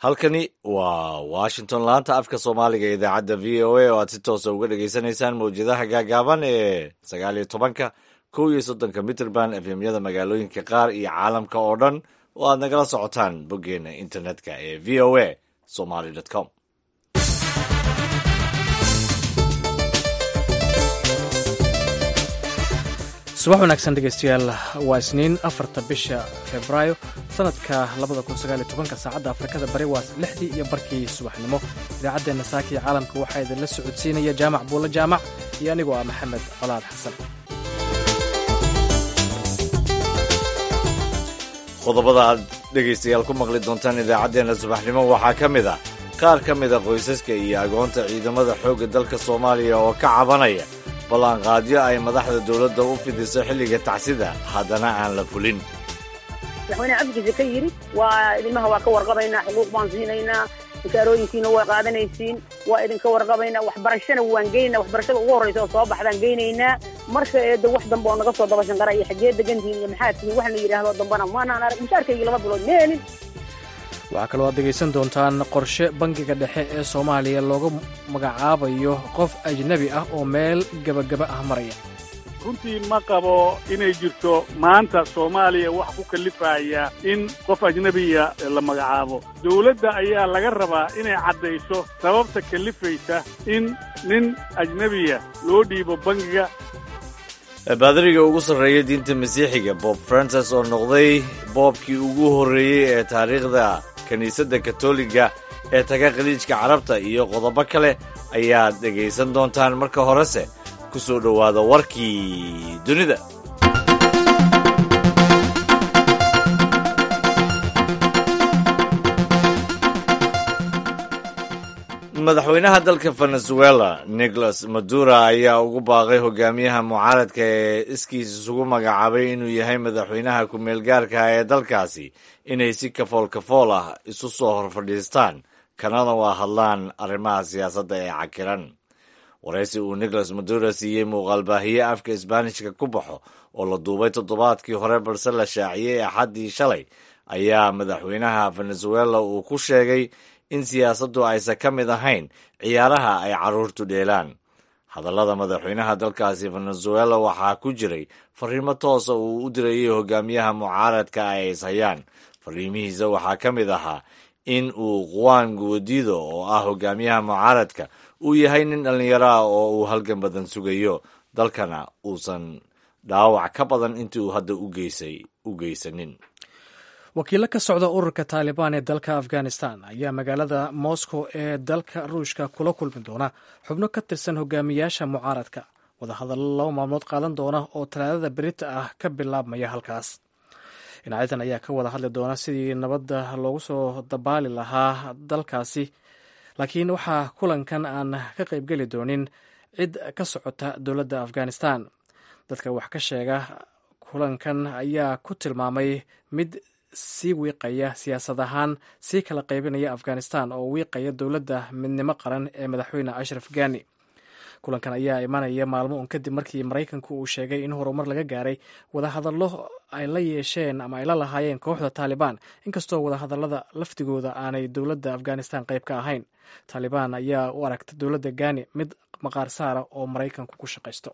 halkani waa washington, laanta afka soomaaliga ee idaacadda v o a oo aad si toosa uga dhagaysanaysaan mawjadaha gaagaaban ee 19 11 mitrband efemyada magaalooyinka qaar iyo caalamka oo dhan oo aad nagala socotaan boggeena internetka ee v o a somaly.com. subax wanaagsan dhegeystayaal, waa isniin 4 bisha febraayo sanadka 2019 saacadda afrikada bari waa 6 iyo barkii subaxnimo. idaacaddeena saaka iyo caalamka waxaa idinla socodsiinaya jaamac buulla jaamac iyo anigoo ah maxamed colaad xasan. qodobada aad dhegaystayaal ku maqli doontaan idaacaddeenna subaxnimo waxaa ka mid ah qaar ka mida qoysaska iyo agoonta ciidamada xoogga dalka soomaaliya oo ka cabanaya ballanqaadyo ay madaxda dowladda u fidiso xilliga tacsida haddana aan la fulin. madaxweyne cabdigiisa ka yidhi waa ilmaha waa ka warqabaynaa, xuquuq baan siinaynaa, inkaarooyinkiina waa qaadanaysiin, waa idinka warqabaynaa, waxbarashana waan geynaynaa, waxbarashada ugu horraysa oo soo baxdaan geynaynaa. marka eedda wax dambe oo naga soo dabashan qara iyo xaggee degantihiin iyo maxaa tihiin wax la yidhaahdo dambana maanaan arag, mushaarkaygii 2 bilood ma helin. waxaa kaloo aad dhegaysan doontaan qorshe bangiga dhexe ee soomaaliya looga magacaabayo qof ajnebi ah oo meel gebagaba ah maraya. runtii ma qabo inay jirto maanta soomaaliya wax ku kalifaya in qof ajnebiya la magacaabo. dawladda ayaa laga rabaa inay caddayso sababta kalifaysa in nin ajnebiya loo dhiibo bangiga. baadariga ugu sarreeya diinta masiixiga bob francis oo noqday boobkii ugu horreeyey ee taariikhda kiniisadda katoliga ee taga khaliijka carabta iyo qodobo kale ayaad dhegaysan doontaan. marka horese ku soo dhowaada warkii dunida. madaxweynaha dalka venezuela nicolas maduro ayaa ugu baaqay hogaamiyaha mucaaradka ee iskiis isugu magacaabay inuu yahay madaxweynaha ku-meelgaarka ee dalkaasi inay si kafool kafool ah isu soo hor fadhiistaan kanada waa hadlaan arrimaha siyaasadda ee cakiran. waraysi uu nicolas maduro siiyey muuqaalbaahiye afka isbaanishka ku baxo oo la duubay toddobaadkii hore balse la shaaciyey axaddii shalay ayaa madaxweynaha venezuela uu ku sheegay in siyaasaddu aysan ka mid ahayn ciyaaraha ay carruurtu dheelaan. hadallada madaxweynaha dalkaasi venezuela waxaa ku jiray fariimo toosa uu u dirayey hogaamiyaha mucaaradka ay ishayaan. fariimihiisa waxaa ka mid ahaa in uu juan guaido oo ah hogaamiyaha mucaaradka uu yahay nin dhallinyaro ah oo uu halgan badan sugayo dalkana uusan dhaawac ka badan intii uu hadda u geysanin. wakiillo ka socda ururka taalibaan ee dalka afghanistan ayaa magaalada moscow ee dalka ruushka kula kulmi doona xubno ka tirsan hogaamiyaasha mucaaradka. wadahadallo 2 maalmood qaadan doona oo talaadada berita ah ka bilaabmaya halkaas. dhinacyadan ayaa ka wada hadli doona sidii nabadda loogu soo dabaali lahaa dalkaasi, laakiin waxaa kulankan aan ka qaybgeli doonin cid ka socota dowladda afghanistan. dadka wax ka sheega kulankan ayaa ku tilmaamay mid sii wiiqaya siyaasad ahaan sii kala qaybinaya afghanistan oo wiiqaya dowladda midnimo qaran ee madaxweyne ashraf ghani. kulankan ayaa imanaya maalmo un kadib markii maraykanku uu sheegay in horumar laga gaaray wadahadallo ay la yeesheen ama ay la lahaayeen kooxda taalibaan, inkastoo wadahadallada laftigooda aanay dowladda afghanistan qayb ka ahayn. taalibaan ayaa u aragta dowladda ghani mid maqaar saara oo maraykanku ku shaqaysto.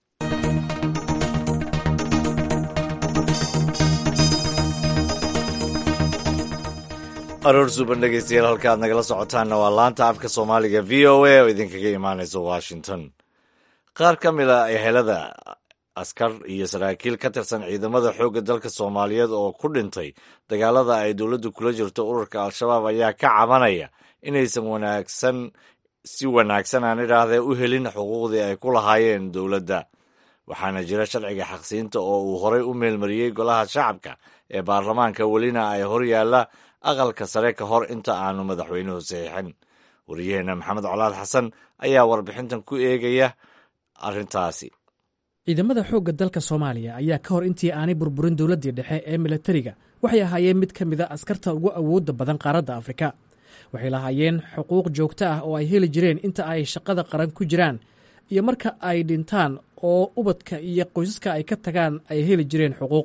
aroor suuban dhegaystayaal, halka aad nagala socotaanna waa laanta afka soomaaliga v o a oo idinkaga imaanaysa washington. qaar ka mid a ehelada askar iyo saraakiil ka tirsan ciidamada xoogga dalka soomaaliyeed oo ku dhintay dagaalada ay dowladdu kula jirto ururka al-shabaab ayaa ka cabanaya inaysan si wanaagsan aan idhaahdee u helin xuquuqdii ay ku lahaayeen dowladda. waxaana jira sharciga xaqsiinta oo uu horay u meelmariyey golaha shacabka ee baarlamaanka, welina ay hor yaalla aqalka sare ka hor inta aanu madaxweynuhu saxiixin. wariyaheenna maxamed colaad xasan ayaa warbixintan ku eegaya arrintaasi. ciidamada xoogga dalka soomaaliya ayaa ka hor intii aanay burburin dowladdii dhexe ee milatariga waxay ahaayeen mid ka mid a askarta ugu awoodda badan qaaradda afrika. waxay lahaayeen xuquuq joogto ah oo ay heli jireen inta ay shaqada qaran ku jiraan iyo marka ay dhintaan oo ubadka iyo qoysaska ay ka tagaan ay heli jireen xuquuq.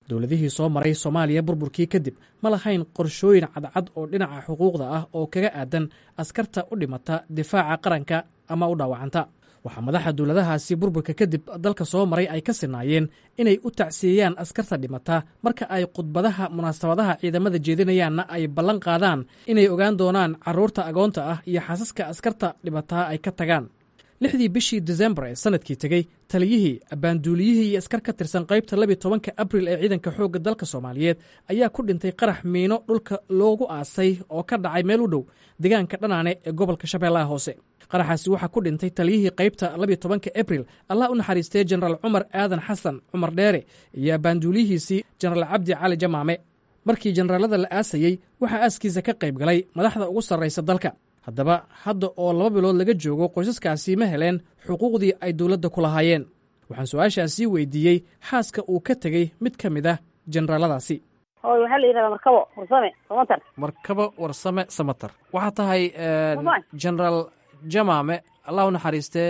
dowladihii soo maray soomaaliya burburkii kadib ma lahayn qorshooyin cadcad oo dhinaca xuquuqda ah oo kaga aadan askarta u dhimata difaaca qaranka ama u dhaawacanta waxaa madaxa dowladahaasi burburka kadib dalka soo maray ay ka sinaayeen inay u tacsiyeeyaan askarta dhimata marka ay khudbadaha munaasabadaha ciidamada jeedinayaanna ay ballan qaadaan inay ogaan doonaan carruurta agoonta ah iyo xaasaska askarta dhimataa ay ka tagaan 6dii bishii December ee sanadkii tegey taliyihii abaanduuliyihii iyo askar ka tirsan qaybta 12 Abriil ee ciidanka xoogga dalka Soomaaliyeed ayaa ku dhintay qarax miino dhulka loogu aasay oo ka dhacay meel u dhow deegaanka Dhanaane ee gobolka Shabeellaha Hoose. qaraxaasi waxaa ku dhintay taliyihii qaybta 12 Abriil Allah u naxariistay General Cumar Aadan Xasan Cumar Dheere iyo abaanduuliyihiisii General Cabdi Cali Jamaame. markii generaalada la aasayey waxaa aaskiisa ka qayb galay madaxda ugu sarraysa dalka. haddaba hadda oo 2 bilood laga joogo qoysaskaasi ma heleen xuquuqdii ay dowladda ku lahaayeen. waxaan su-aashaasii weydiiyey xaaska uu ka tegey mid ka mid ah generaaladaasi. waxaa la yidhahdaa Markabo Warsame Samatar. Markabo Warsame Samatar waxaa tahay generaal Jamaame Allah u naxariistee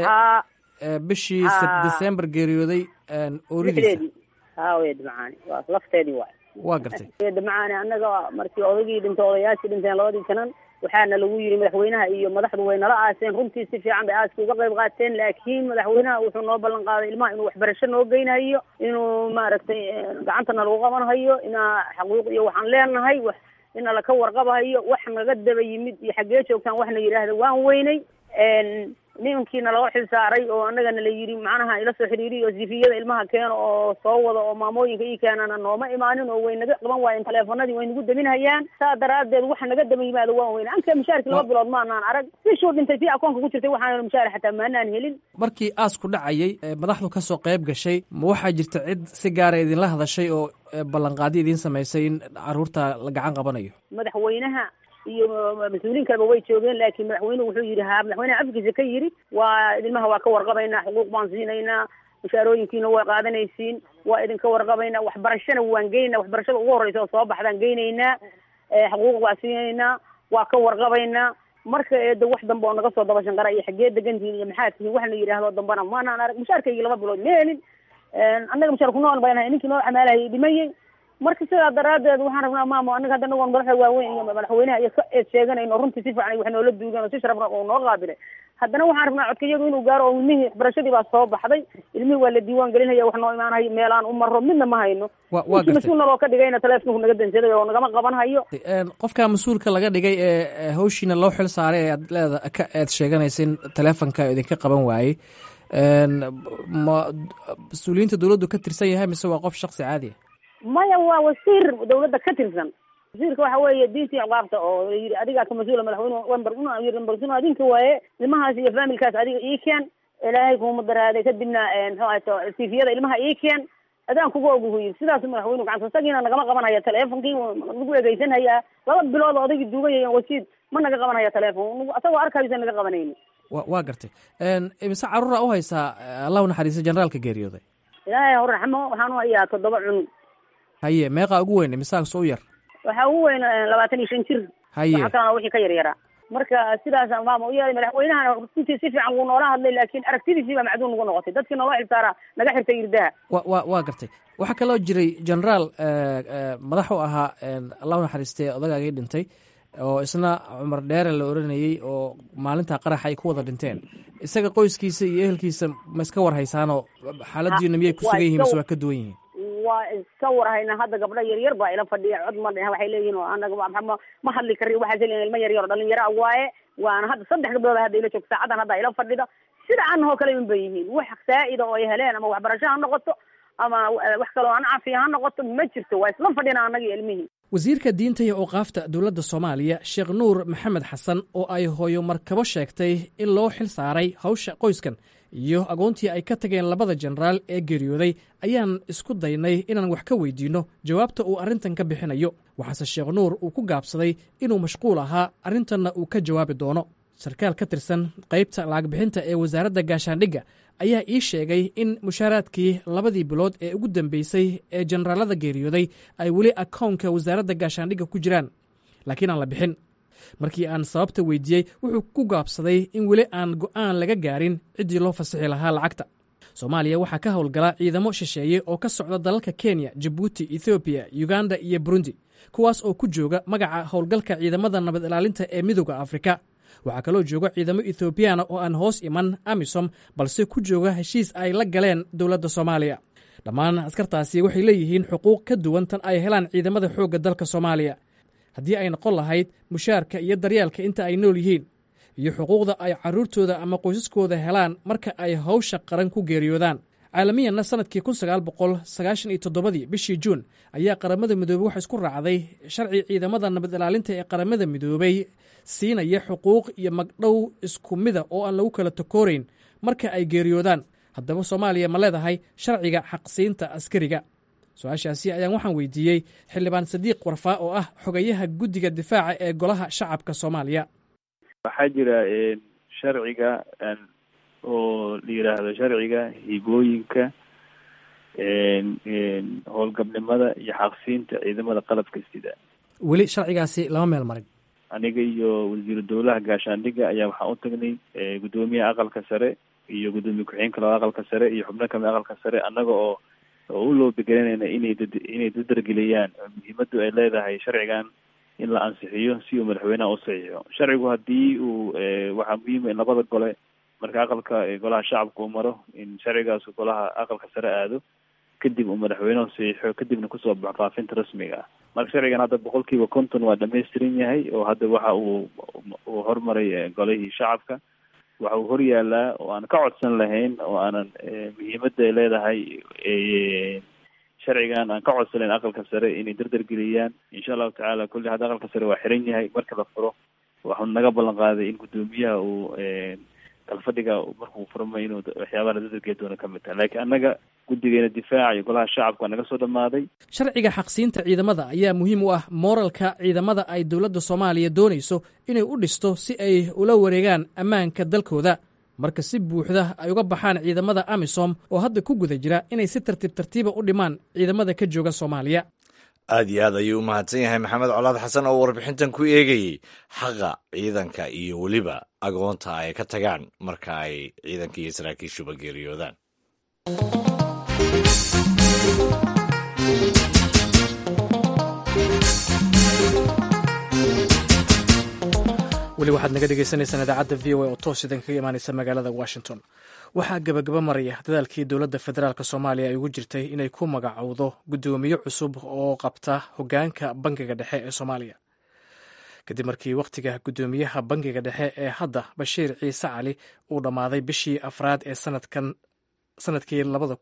bishii December geeriyooday ooridiisa. Macaani waa lafteedii waa gartay macaani annaga markii odaygii dhintay odayaashii dhinteen 2 kanan waxaana lagu yiri madaxweynaha iyo madaxdu way nala aaseen runtii si fiican bay aaska uga qayb qaateen laakiin madaxweynaha wuxuu noo ballan qaaday ilmaha inuu waxbarasho noo geynayo inuu maaragtay gacantana lagu qabanayo inaa xaquuq iyo waxaan leenahay ina la ka warqabayo wax naga daba yimid iyo xaggee joogtaan waxna yidhaahda waan weynay nimankiina loo xil saaray oo annagana la yidhi macnaha ila soo xiriiriyo sifiyada ilmaha keeno oo soo wada oo maamooyinka ii keenana nooma imaanin oo way naga qaban waayeen taleefanadii way nagu daminhayaan saa daraaddeed waxa naga daba yimaado waan weyne anka mushaarkii 2 bilood maanaan arag bishuu dhintay tii akoonka ku jirtay waxaana mushaar xataa maanaan helin. markii aasku dhacayay madaxdu ka soo qayb gashay ma waxaa jirta cid si gaara idinla hadashay oo ballanqaadi idiin samaysay in carruurta la gacan qabanayo? madaxweynaha iyo mas-uuliin kaleba way joogeen laakiin madaxweynuhu wuxuu yidhi madaxweynaha afkiisa ka yidhi waa ilmaha waa ka warqabaynaa xuquuq baan siinaynaa mushaarooyinkiina waa qaadanaysiin waa idinka warqabaynaa waxbarashana waan geynaynaa waxbarashada ugu horreysa oo soo baxdaan geynaynaa xuquuq waa siinaynaa waa ka warqabaynaa marka eeda wax dambe oo naga soo daba shanqara iyo xaggee degantihiin iyo maxaa tihiin wax la yidhaahdo dambana maanaan arag mushaarkaygii 2 bilood ma helin annaga mushaar ku nool baynahay ninkii noo xamaalahayay dhimayey marka sidaa daraaddeed waxaan rabnaa maamo annaga hadda nagoon madaxda waaweyn iyo madaxweynaha iyo ka eed sheeganayno runtii si fiican wax noola duugan oo si sharafna oo noo qaabilay haddana waxaan rabnaa codkayagu inuu gaaro oo ilmihii waxbarashadii baa soo baxday ilmihii waa la diiwaan gelinaya wax noo imaanayo meelaan u marro midna ma hayno mas-uulna loo ka dhigayna taleefonku naga dansaday oo nagama qaban hayo. qofka mas-uulka laga dhigay ee hawshiina loo xil saaray ee aad leeda ka eed sheeganaysa in taleefonka idinka qaban waayey ma mas-uuliyiinta dowladdu ka tirsan yahay mise waa qof shaksi caadi ah? maya waa wasiir dawladda ka tirsan. wasiirka waxa weeye diintii ciqaabta oo yidhi adigaa ka mas-uula madaxweyne adinka waaye ilmahaas iyo faamilkaas adiga ii keen ilaahay kuma daraaday kadibna muxuu ahayto sifiyada ilmaha ii keen adaan kuga oguhu yiri sidaas madaxweynuhu gacanta isagiina nagama qabanaya taleefonkii nagu egeysanhayaa 2 bilood oo odaygii duuganyaya wasiir ma naga qabanaya taleefon asagoo arkaysa naga qabanayni. waa gartay imise carruura u haysaa Allah u naxariista generaalka geeriyooday? ilaahay hor raxmo waxaan u hayaa 7 cunug. haye meeqa ugu weyn misaaq soo yar? waxa ugu weyn 25 jir. haye waxa kana wixii ka yaryaraa marka sidaas maamo u yeelay madaxweynaha runtii si fiican wuu noola hadlay laakiin aragtidiisii baa macduun ugu noqotay dadkii noo xilsaara naga xirtay irdaha. waa gartay waxaa kaloo jiray generaal madax u ahaa Allah u naxariistay odagaagii dhintay oo isna Cumar Dheere la oranayay oo maalinta qarax ay ku wada dhinteen isaga qoyskiisa iyo ehelkiisa ma iska war haysaanoo xaaladiina miyay ku sugan yihiin mise waa ka duwan yihiin? waa iska warhayna hadda gabdho yaryar baa ila fadhiya cod ma dheh waxay leeyihiin oo anaga ma hadli karin waxaa leeyihiin ilmo yaryar oo dhalinyaro waaye waana hadda 3 gabdhood hadda ila joogta saacadan hadda ila fadhida sida anahoo kale in bay yihiin wax saa'id oo ay heleen ama waxbarasho ha noqoto ama wax kale oo aan caafimaad ha noqoto ma jirto waa isla fadhina anaga ilmihii. wasiirka diinta iyo awqaafta dowladda Soomaaliya Sheekh Nuur Maxamed Xasan oo ay hooyo Markabo sheegtay in loo xil saaray hawsha qoyskan iyo agoontii ay ka tageen 2 generaal ee geeriyooday ayaan isku daynay inaan wax ka weydiino jawaabta uu arrintan ka bixinayo waxaase Sheekh Nuur uu ku gaabsaday inuu mashquul ahaa arrintanna uu ka jawaabi doono. sarkaal ka tirsan qaybta lacag bixinta ee wasaaradda gaashaandhigga ayaa ii sheegay in mushaaraadkii 2 bilood ee ugu dambeysay ee generaalada geeriyooday ay weli akoonka wasaaradda gaashaandhigga ku jiraan laakiin aan la bixin. markii aan sababta weydiiyey wuxuu ku gaabsaday in weli aan go'aan laga gaarin ciddii loo fasixi lahaa lacagta. soomaaliya waxaa ka howlgala ciidamo shisheeye oo ka socda dalalka kenya jabuuti ethoobiya uganda iyo burundi kuwaas oo ku jooga magaca howlgalka ciidamada nabad ilaalinta ee midooda afrika waxaa kaloo jooga ciidamo ethoobiyaana oo aan hoos iman amisom balse ku jooga heshiis ay la galeen dowladda soomaaliya dhammaan askartaasi waxay leeyihiin xuquuq ka duwan tan ay helaan ciidamada xoogga dalka soomaaliya haddii ay noqon lahayd mushaarka iyo daryeelka inta ay nool yihiin iyo xuquuqda ay carruurtooda ama qoysaskooda helaan marka ay hawsha qaran ku geeriyoodaan caalamiyanna sanadkii bishii juun ayaa qaramada midoobey waxa isku raacday sharci ciidamada nabad ilaalinta ee qaramada midoobey siinaya xuquuq iyo magdhow isku mida oo aan lagu kala takoorayn marka ay geeriyoodaan haddaba soomaaliya ma leedahay sharciga xaqsiinta askariga su-aashaasi ayaan waxaan weydiiyey xildhibaan sadiiq warfaa oo ah xogayaha guddiga difaaca ee golaha shacabka soomaaliya waxaa jira sharciga oo la yidhaahdo sharciga hibooyinka howlgabnimada iyo xaqsiinta ciidamada qalabka sida weli sharcigaasi lama meel marin aniga iyo wasiiru dowlaha gaashaandhigga ayaa waxaan u tagnay guddoomiyaha aqalka sare iyo guddoomiye ku-xigeenka labada aqalka sare iyo xubno kamid aqalka sare annaga oo u loobegelinayna inay dadargeliyaan muhiimadu ay leedahay sharcigan in la ansixiyo si uu madaxweynaha u saxiixo sharcigu haddii uu waxaa muhiima in labada gole marka aqalka golaha shacabka uu maro in sharcigaas golaha aqalka sare aado kadib uu madaxweynuhu saxiixo kadibna kusoo baxo faafinta rasmiga ah marka sharcigan hadda 50% waa dhamaystiran yahay oo hadda waxa uu hormaray golihii shacabka waxa uu hor yaalaa oo aan ka codsan lahayn oo aanan muhiimada ay leedahay sharcigan aan ka codsanayn aqalka sare inay dardargeliyaan insha allahu tacaala kulli hadda aqalka sare waa xiran yahay marka la furo waxuu naga ballan qaaday in guddoomiyaha uu kalfadhiga markuu furmay inuu waxyaabaha la dardargeli doono ka mid tahay laakiin annaga guddigeena difaaca iyo golaha shacabka waa naga soo dhammaaday sharciga xaqsiinta ciidamada ayaa muhiim u ah mooralka ciidamada ay dowladda soomaaliya doonayso inay u dhisto si ay ula wareegaan ammaanka dalkooda marka si buuxda ay uga baxaan ciidamada amisom oo hadda ku guda jira inay si tartiiba u dhimaan ciidamada ka jooga soomaaliya aad iyo aad ayuu u mahadsan yahay maxamed colaad xasan oo warbixintan ku eegayey xaqa ciidanka iyo weliba agoonta ay ka tagaan marka ay ciidanka iyo saraakiishuba geeriyoodaan weli waxaad naga dhegaysanaysaan idaacadda v o a oo toos idan kaga imaanaysa magaalada washington waxaa gebagaba maraya dadaalkii dowladda federaalk soomaaliya ay ugu jirtay inay ku magacowdo guddoomiye cusub oo qabta hoggaanka bangiga dhexe ee soomaaliya kadib markii wakhtiga guddoomiyaha bangiga dhexe ee hadda bashiir ciise cali uu dhammaaday bishii afraad ee sanadkii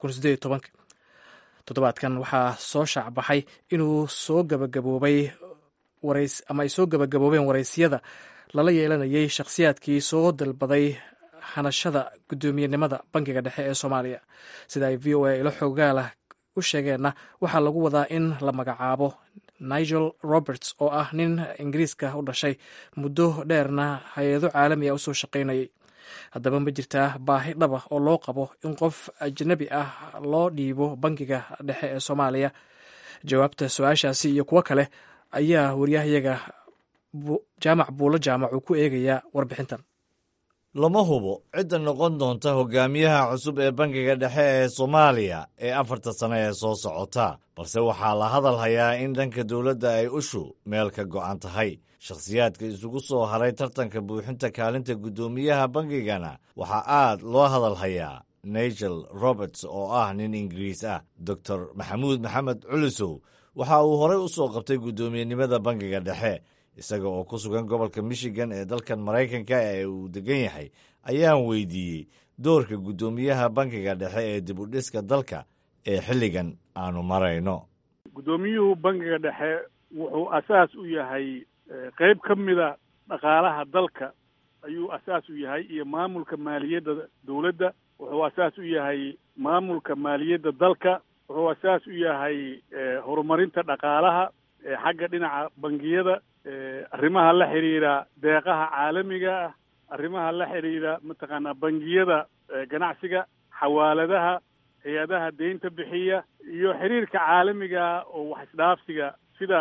toddobaadkan waxaa soo shaacbaxay inuu soo gabagaboobay ama ay soo gabagaboobeen waraysyada lala yeelanayay shakhsiyaadkii soo dalbaday hanashada guddoomiyenimada bangiga dhexe ee soomaaliya sida ay v o a ilo xogaalah u sheegeenna waxaa lagu wadaa in la magacaabo nigel roberts oo ah nin ingiriiska u dhashay muddo dheerna hay-ado caalami ah usoo shaqaynayay haddaba ma jirtaa baahi dhaba oo loo qabo in qof ajnabi ah loo dhiibo bangiga dhexe ee soomaaliya jawaabta su-aashaasi iyo kuwo kale ayaa waryahayaga jaamac buulo jaamac uu ku eegayaa warbixintan lama hubo cidda noqon doonta hogaamiyaha cusub ee bangiga dhexe ee soomaaliya ee 4 sano ee soo socota balse waxaa la hadal hayaa in dhanka dowladda ay ushu meel ka go'an tahay shakhsiyaadka isugu soo haray tartanka buuxinta kaalinta guddoomiyaha bangigana waxaa aad loo hadal hayaa nigel roberts oo ah nin ingiriis ah doctor maxamuud maxamed culusow waxa uu horey u soo qabtay guddoomiyenimada bangiga dhexe isaga oo ku sugan gobolka michigan ee dalkan maraykanka ee uu degan yahay ayaan weydiiyey doorka guddoomiyaha bangiga dhexe ee dib u dhiska dalka ee xilligan aanu marayno guddoomiyuhu bangiga dhexe wuxuu asaas u yahay qayb ka mida dhaqaalaha dalka ayuu asaas u yahay iyo maamulka maaliyadda dowladda wuxuu asaas u yahay maamulka maaliyadda dalka wuxuu asaas u yahay horumarinta dhaqaalaha xagga dhinaca bangiyada arrimaha la xidhiidha deeqaha caalamiga ah arrimaha la xidhiidha mataqaanaa bangiyada ganacsiga xawaaladaha hay-adaha deynta bixiya iyo xiriirka caalamiga oo wax isdhaafsiga sida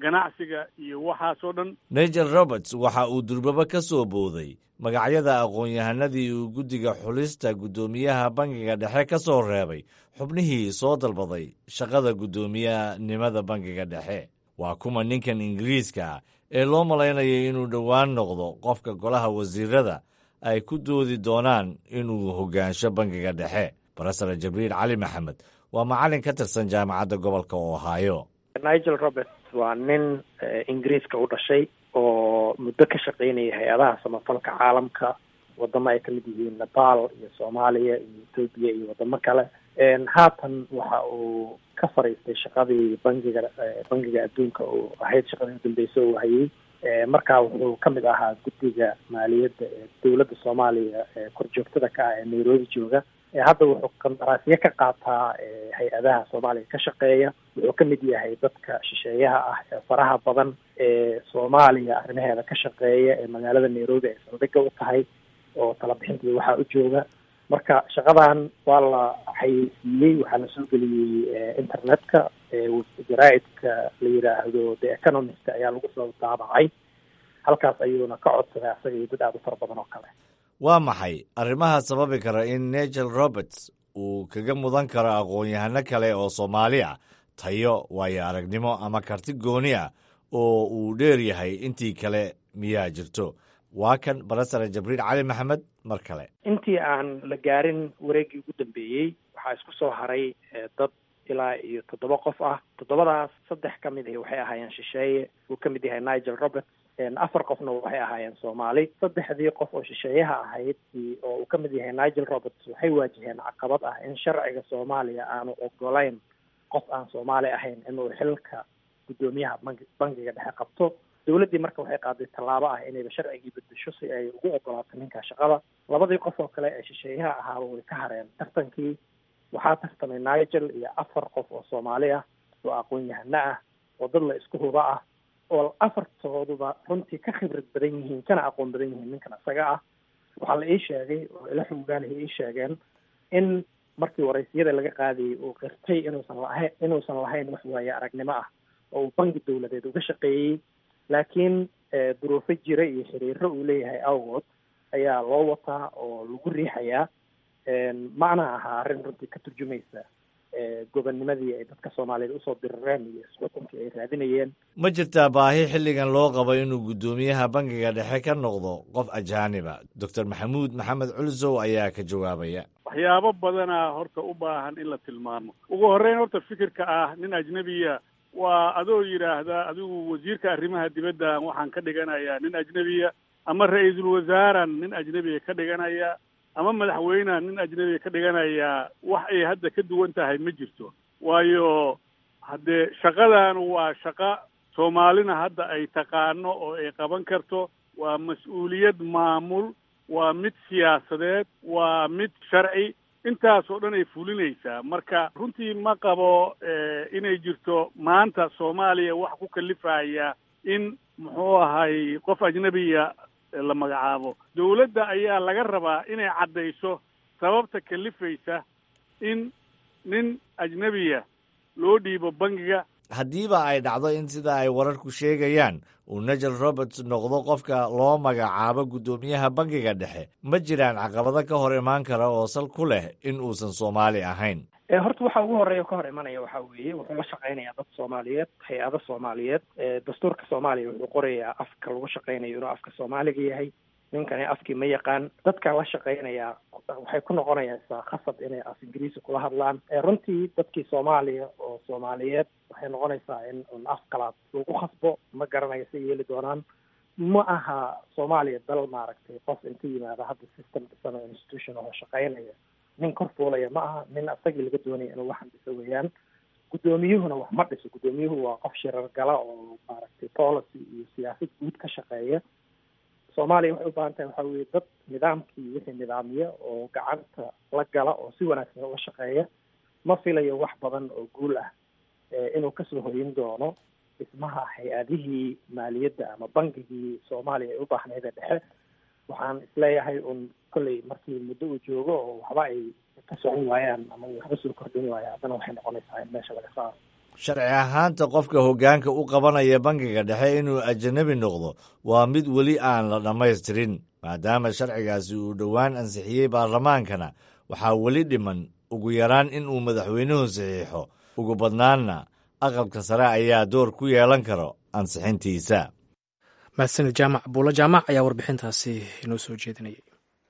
ganacsiga iyo waxaasoo dhan. nigel roberts waxa uu durbaba ka soo booday magacyada aqoon-yahanadii uu guddiga xulista guddoomiyaha bangiga dhexe ka soo reebay xubnihii soo dalbaday shaqada guddoomiyanimada bangiga dhexe. waa kuma ninkan ingiriiska ah ee loo malaynayay inuu dhowaan noqdo qofka golaha wasiirada ay ku doodi doonaan inuu hoggaansho bangiga dhexe. barasare jibriil cali maxamed waa macallin ka tirsan jaamacadda gobolka ohio. nigel roberts waa nin ingiriiska u dhashay oo muddo ka shaqaynaya hay-adaha samafalka caalamka, wadamo ay kamid yihiin nepal iyo soomaaliya iyo ethoopia iyo wadamo kale. haatan waxa uu ka fariistay shaqadii bangiga adduunka oo ahayd shaqadii udambeysa uu hayay. markaa wuxuu kamid ahaa guddiga maaliyadda ee dowladda soomaaliya ee korjoogtada ka ah ee nairobi jooga. hadda wuxuu qandaraasyo ka qaataa hay-adaha soomaaliya ka shaqeeya. wuxuu kamid yahay dadka shisheeyaha ah ee faraha badan ee soomaaliya arrimaheeda ka shaqeeya ee magaalada nairobi ay saldhigga u tahay oo talabixintii waxaa u jooga. marka shaqadan waa la xayeysiiyey, waxaa la soo geliyey internetka. jaraa'idka la yidhaahdo the economist ayaa lagu soo daabacay. halkaas ayuuna ka codsaday asaga iyo dad aada u fara badan oo kale. waa maxay arrimaha sababi kara in nigel roberts uu kaga mudan karo aqoon-yahano kale oo soomaali ah tayo, waayo aragnimo ama karti gooni ah oo uu dheer yahay intii kale miyaa jirto? waa kan barasare jibriil cali maxamed mar kale. intii aan la gaarin wareeggii ugu dambeeyey waxaa isku soo haray dad ilaa iyo 7 qof ah. 7daas 3 ka mid waxay ahaayeen shisheeye, uu ka mid yahay nigel roberts. 4 qofna waxay ahaayeen soomaali. 3dii qof oo shisheeyaha ahayd oo uu ka mid yahay nigel roberts waxay waajaheen caqabad ah in sharciga soomaaliya aanu ogolayn qof aan soomaali ahayn inuu xilka guddoomiyaha bangiga dhexe qabto. dowladdii marka waxay qaaday tallaabo ah inayba sharcigii bedesho si ay ugu ogolaato ninka shaqada. 2 qof oo kale ee shisheeyaha ahaaba way ka hareen tartankii. waxaa tartamay nigel iyo 4 qof oo soomaali ah oo aqoon-yahano ah oo dad la isku huba ah oo 4tooduba runtii ka khibrad badan yihiin kana aqoon badan yihiin ninkan isaga ah. waxaa la ii sheegay oo ila xoggaalahi ii sheegeen in markii waraysiyada laga qaadayay uu qirtay inuusan lahayn wax waaye aragnimo ah oo uu bangi dowladeed uga shaqeeyey, laakiin duruufo jira iyo xiriiro uu leeyahay awgood ayaa loo wataa oo lagu riixayaa. macna ahaa arrin runtii ka turjumaysa gobonnimadii ay dadka soomaaliyeed usoo dirireen iyo iswatankii ay raadinayeen. ma jirtaa baahi xilligan loo qabo inuu guddoomiyaha bangiga dhexe ka noqdo qof ajaaniba? doctor maxamuud maxamed culsow ayaa ka jawaabaya. waxyaabo badanaa horta u baahan in la tilmaamo. ugu horreyn horta fikirka ah nin ajnebiya waa adoo yidhaahdaa adigu wasiirka arrimaha dibadda waxaan ka dhiganayaa nin ajnebiya, ama ra-iisul wasaaran nin ajnebiya ka dhiganaya, ama madaxweyneha nin ajnebiga ka dhiganayaa wax ay hadda ka duwan tahay ma jirto. waayo haddee shaqadan waa shaqo soomaalina hadda ay taqaano oo ay qaban karto. waa mas-uuliyad maamul, waa mid siyaasadeed, waa mid sharci, intaasoo dhan ay fulinaysaa. marka runtii ma qabo inay jirto maanta soomaaliya wax ku kalifaya in muxuu ahay qof ajnebiya la magacaabo. dowladda ayaa laga rabaa inay caddayso sababta kalifaysa in nin ajnebiya loo dhiibo bangiga. haddiiba ay dhacdo in sida ay wararku sheegayaan uu nigel roberts noqdo qofka loo magacaabo guddoomiyaha bangiga dhexe, ma jiraan caqabado ka hor imaan kara oo sal ku leh in uusan soomaali ahayn? horta waxa ugu horeeya ka hor imanaya waxaa weeye wuxuu la shaqeynayaa dad soomaaliyeed, hay-ado soomaaliyeed. dastuurka soomaaliya wuxuu qorayaa afka lagu shaqeynayo inuu afka soomaaliga yahay. ninkani afkii ma yaqaan. dadka la shaqeynayaa waxay ku noqonaysaa khasab inay af ingiriisi kula hadlaan. runtii dadkii soomaaliya oo soomaaliyeed waxay noqonaysaa in un af kalaad lagu khasbo. ma garanayo si yeeli doonaan. ma aha soomaaliya dal maaragtay qof inta yimaada hadda system dhisan oo institution oo shaqeynaya nin kor fuulaya ma aha. nin asagii laga doonaya inuu waxan dhiso weeyaan. guddoomiyuhuna wax ma dhiso. guddoomiyuhu waa qof shirar gala oo maaragtay policy iyo siyaasad guud ka shaqeeya. soomaaliya waxay u baahan tahay waxaa weye dad nidaamkii wixii nidaamiya oo gacanta la gala oo si wanaagsan uga shaqeeya. ma filayo wax badan oo guul ah inuu kasoo hoyin doono dhismaha hay-adihii maaliyadda ama bangigii soomaaliya ay u baahnayd ee dhexe. waxaan isleeyahay un kolley markii muddo uu joogo oo waxba ay ka socon waayaan ama waxba soo kordhin waaya haddana waxay noqonaysaa in meesha laga saaro. sharci ahaanta qofka hoggaanka u qabanaya bangiga dhexe inuu ajanabi noqdo waa mid weli aan la dhammaystirin maadaama sharcigaasi uu dhowaan ansixiyey baarlamaankana waxaa weli dhiman ugu yaraan inuu madaxweynuhu saxiixo ugu badnaanna aqalka sare ayaa door ku yeelan karo ansixintiisa. mahadsanid jaamac buulo jaamac ayaa warbixintaasi inoo soo jeedinayay.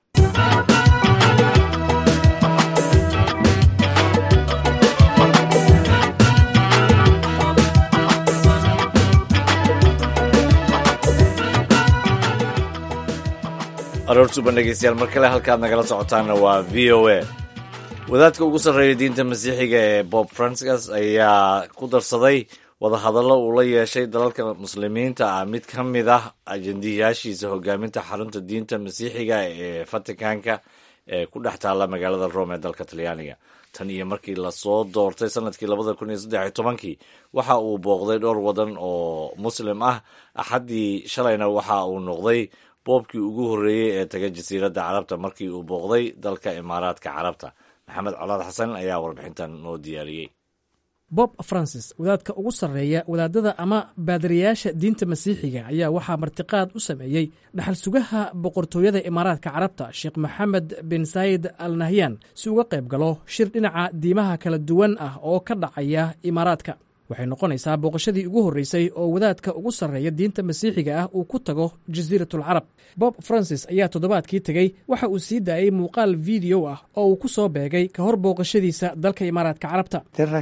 aroortuban dhegeystayaal mar kale halkaad nagala socotaanna waa v o a. wadaadka ugu sarreeya diinta masiixiga ee bob francis ayaa ku darsaday wadahadallo uu la yeeshay dalalka muslimiinta ah mid ka mid ah ajendayaashiisa hogaaminta xarunta diinta masiixiga ee vaticanka ee ku dhex taalla magaalada rome ee dalka talyaaniga. tan iyo markii lasoo doortay sanadkii 2013 waxa uu booqday dhowr wadan oo muslim ah. axaddii shalayna waxa uu noqday boobkii ugu horreeyey ee taga jasiiradda carabta markii uu booqday dalka imaaraadka carabta. maxamed colaad xasan ayaa warbixintan noo diyaariyey. bob francis wadaadka ugu sarreeya wadaadada ama baadariyaasha diinta masiixiga ayaa waxaa martiqaad u sameeyey dhaxal sugaha boqortooyada imaaraadka carabta sheekh maxamed bin saayid al nahyan si uga qayb galo shir dhinaca diimaha kala duwan ah oo ka dhacaya imaaraadka. waxay noqonaysaa booqashadii ugu horreysay oo wadaadka ugu sarreeya diinta masiixiga ah uu ku tago jasiiratul carab. bob francis ayaa toddobaadkii tegey waxa uu sii daayey muuqaal fiideo ah oo uu ku soo beegay ka hor booqashadiisa dalka imaaraadka carabta.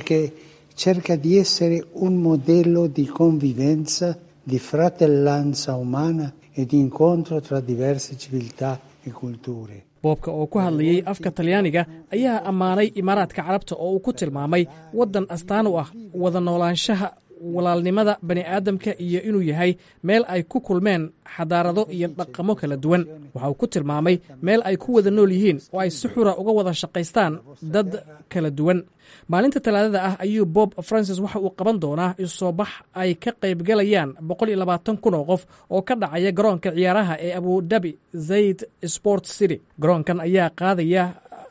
cerca di essere un modello di convivenza, di fratellanza umana e di incontro tra diverse civiltà e culture. boobka oo ku hadlayey afka talyaaniga ayaa ammaanay imaaraadka carabta oo uu ku tilmaamay waddan astaan u ah wada noolaanshaha walaalnimada bani aadamka iyo inuu yahay meel ay ku kulmeen xadaarado iyo dhaqamo kala duwan. waxa uu ku tilmaamay meel ay ku wada nool yihiin oo ay si xura uga wada shaqaystaan dad kala duwan. maalinta talaadada ah ayuu bob francis waxa uu qaban doonaa isoo bax ay ka qaybgalayaan 120,000 oo qof oo ka dhacaya garoonka ciyaaraha ee abu dhabi zayd sport city. garoonkan ayaa qaadaya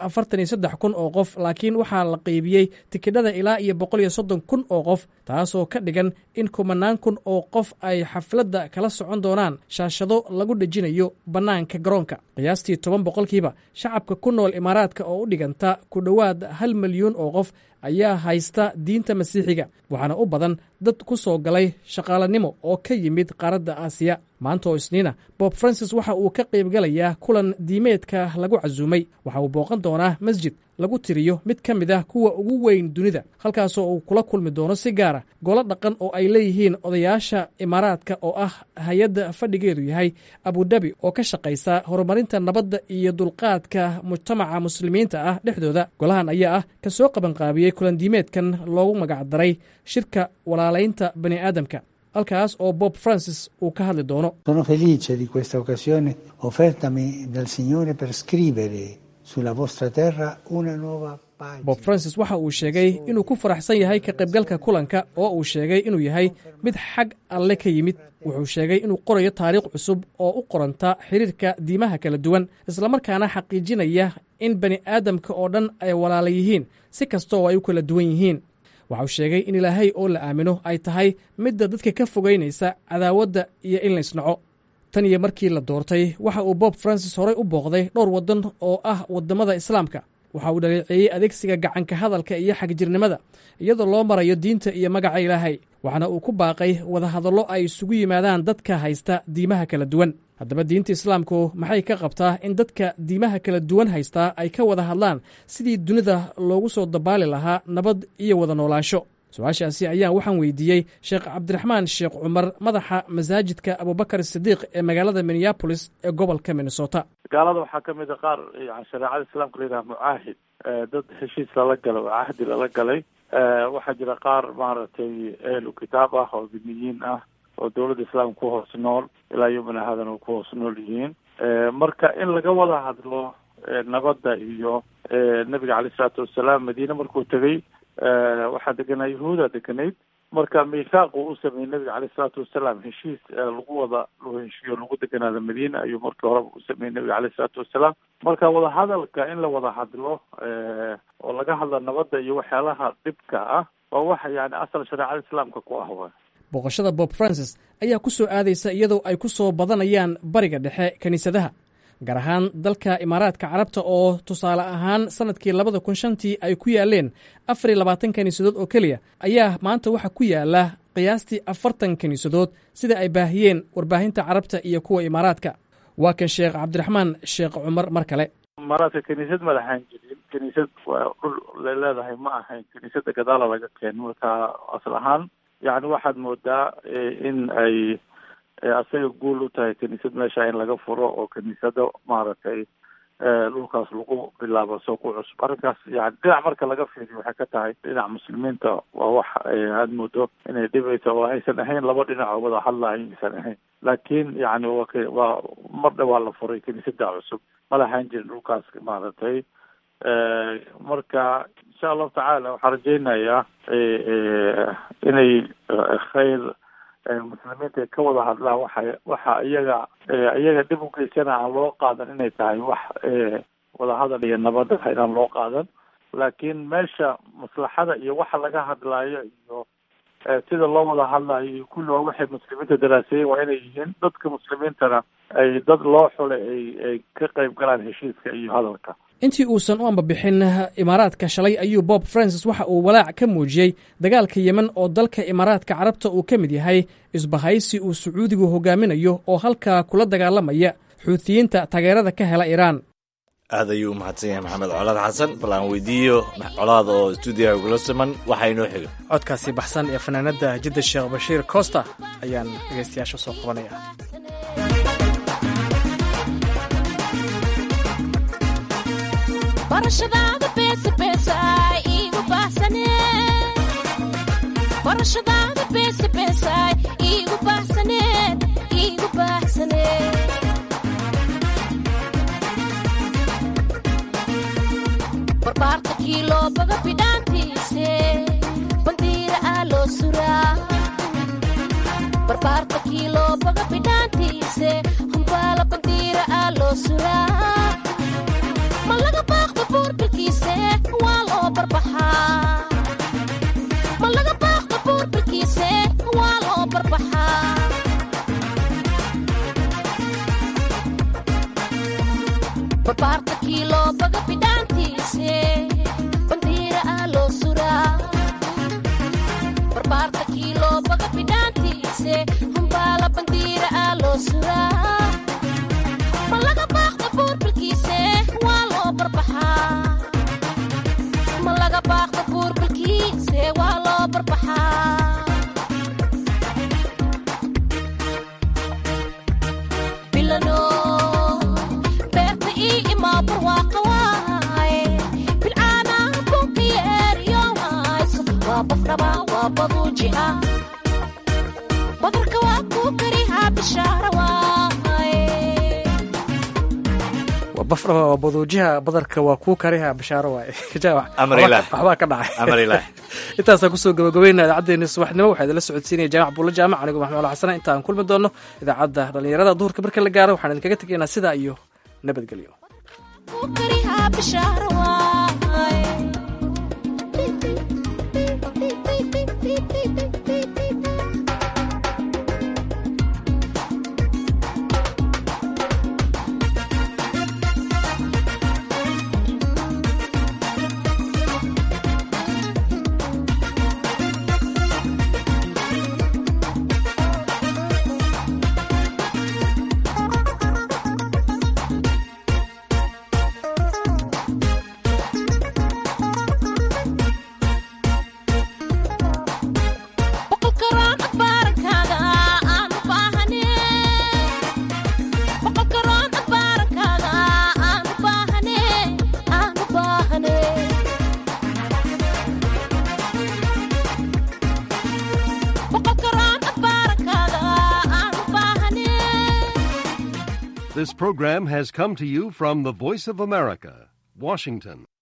43,000 oo qof, laakiin waxaa la qaybiyey tikidhada ilaa iyo 130,000 oo qof, taasoo ka dhigan in 10,000 oo qof ay xafladda kala socon doonaan shaashado lagu dhejinayo bannaanka garoonka. qiyaastii 10% shacabka ku nool imaaraadka oo u dhiganta ku dhowaad 1 milyuun oo qof ayaa haysta diinta masiixiga, waxaana u badan dad ku soo galay shaqaalanimo oo ka yimid qaaradda aasiya. maanta oo isniina bob francis waxa uu ka qaybgalayaa kulan diimeedka lagu casuumay. waxa uu booqan doonaa masjid lagu tiriyo mid ka mid ah kuwa ugu weyn dunida, halkaasoo uu kula kulmi doono si gaara golo dhaqan oo ay leeyihiin odayaasha imaaraadka oo ah hay-adda fadhigeedu yahay abudabi oo ka shaqaysa horumarinta nabadda iyo dulqaadka mujtamaca muslimiinta ah dhexdooda. golahan ayaa ah ka soo qabanqaabiyey kulan diimeedkan loogu magacdaray shirka walaalaynta bani aadamka, halkaas oo bob francis uu ka hadli doono. sono felice di questa occasione offertami dal Signore per scrivere sulla vostra terra una nuova pagina. bob francis waxa uu sheegay inuu ku faraxsan yahay ka qaybgalka kulanka oo uu sheegay inuu yahay mid xag alle ka yimid. wuxuu sheegay inuu qorayo taariikh cusub oo u qoranta xiriirka diimaha kala duwan, islamarkaana xaqiijinaya in bani aadamka oo dhan ay walaala yihiin si kasta oo ay u kala duwan yihiin. waxa uu sheegay in ilaahay oo la aamino ay tahay midda dadka ka fogaynaysa cadaawadda iyo in la isnaco. tan iyo markii la doortay waxa uu bob francis horey u booqday dhowr waddan oo ah waddamada islaamka. waxa uu dhaleeceeyey adeegsiga gacanka hadalka iyo xagjirnimada iyadoo loo marayo diinta iyo magaca ilaahay, waxaana uu ku baaqay wadahadallo ay isugu yimaadaan dadka haysta diimaha kala duwan. haddaba diinta islaamku maxay ka qabtaa in dadka diimaha kala duwan haystaa ay ka wada hadlaan sidii dunida loogu soo dabaali lahaa nabad iyo wada noolaansho? su-aashaasi ayaan waxaan weydiiyey sheekh cabdiraxmaan sheekh cumar, madaxa masaajidka abubakar sidiiq ee magaalada minneapolis ee gobolka minnesota. gaalada waxaa ka mid a qaar yani shareecada islaamka la yidhaha mucaahid, dad heshiis lala galay oo cahdi lala galay. waxaa jira qaar maaragtay ehlu kitaab ah oo diniyiin ah oo dawladda islaamka ku hoos nool ilaa yomina hadan ku hoos nool yihiin. marka in laga wada hadlo nabadda iyo nabiga caleyh isalaatu wassalaam madiine markuu tegey waxaa deganaa yahuuda deganayd. marka miisaaq uu u sameeyey nabiga caleyh isalaatu wassalaam heshiis lagu wada heshiiyo lagu deganaada madiina ayuu markii horeba u sameeyey nabiga caleyh isalaatu wassalaam. marka wadahadalka in la wada hadlo oo laga hadla nabadda iyo waxyaalaha dhibka ah waa wax yani asal shareecada islaamka ku ah waay. booqashada Pope Francis ayaa ku soo aadaysa iyadoo ay ku soo badanayaan bariga dhexe kiniisadaha, gaar ahaan dalka Imaaraadka Carabta oo tusaale ahaan sanadkii 2005 ay ku yaaleen 24 kiniisadood oo keliya, ayaa maanta waxa ku yaala qiyaastii 40 kiniisadood sida ay baahiyeen warbaahinta Carabta iyo kuwa Imaaraadka. waa kan Sheekh Cabdiraxmaan Sheekh Cumar mar kale. Imaaraadka kiniisad ma lahayn jirin, kiniisad waa dhul leedahay ma ahayn kiniisada gadaala laga keenay, marka asal ahaan yani waxaad moodaa in ay asaga guul u tahay kiniisad meesha in laga furo oo kiniisado maaragtay dhulkaas lagu bilaabo soo ku cusub. arrinkaas yani dhinac marka laga fiiriyo waxay ka tahay dhinac muslimiinta waa wax aad moodo inay dhibaysa oo aysan ahayn laba dhinac oo wada hadlayo aysan ahayn, laakiin yani waa mar dhawaa la furay kiniisada cusub ma lahayn jirin dhulkaas maaragtay. marka insha allahu tacaala waxaan rajaynayaa inay khayr muslimiinta ka wada hadlaan waxa iyaga dhib u geysana aan loo qaadan inay tahay wax wadahadal iyo nabad inaan loo qaadan, laakiin meesha maslaxada iyo waxa laga hadlaayo iyo sida loo wada hadlayo iyo kulli waa waxay muslimiinta daraaseeyeen waa inay yihiin dadka muslimiintana ay dad loo xulay ay ka qayb galaan heshiiska iyo hadalka. intii uusan u ambabixin Imaaraadka shalay ayuu Pope Francis waxa uu walaac ka muujiyey dagaalka Yemen oo dalka Imaaraadka Carabta uu ka mid yahay isbahaysi uu Sacuudigu hogaaminayo oo halkaa kula dagaalamaya Xuuthiyiinta taageerada ka hela Iiraan. aad ayuu u mahadsan yahay maxamed colaad xasan. bal aan weydiiyo colaad oo stuudiyaha ugula siman waxaa inoo xiga codkaasi baxsan ee fanaanada Jidda Sheekh Bashiir Costa ayaan dhegeystayaasha soo qabanaya. barashadaada beesa beesa iigu baahsane, barashadaada beesa beesa iigu baahsane, iigu baahsane. barbaarta kiilo baga bidhaantiise bandiira aa loo suraa, barbaarta kiilo baga bidhaantiise humbaala bandiira aa loo suraa. ma laga baaqda buurbilkiise waa loo barbaxaa, ma laga baaqda buurbilkiise waa loo barbaxaa. barbaarta kiilo baga bidhaantiise bandiira aa loo suraa, barbaarta kiilo baga bidhaantiise humbaala bandiira aa loo suraa. ma laga baaqda buurbilkiise waa loo barbaxaa, ma laga baaqda buurbilkiise waa loo barbaxaa. bilano beerta ii imaa barwaaqa waaye, bilcaanaa bunkiyeeriyo hayso waa bafraba waa baduuji ah, badarka waa kuu karihaa bishaara waaye. bafraba waa baduujiha badarka waa kuu kariha bashaaro waaye. waxbaa ka dhacay. intaasaan kusoo gabagabeynaa idaacaddeeni subaxnimo. waxaa idinla socodsiinaya jaamac buulla jaamac, anigu maxamed al xasan. inta aan kulmi doonno idaacadda dhallinyarada duhurka marka la gaaro waxaan idinkaga tegaynaa sidaa iyo nabadgelyo. This program has come to you from the Voice of America, Washington.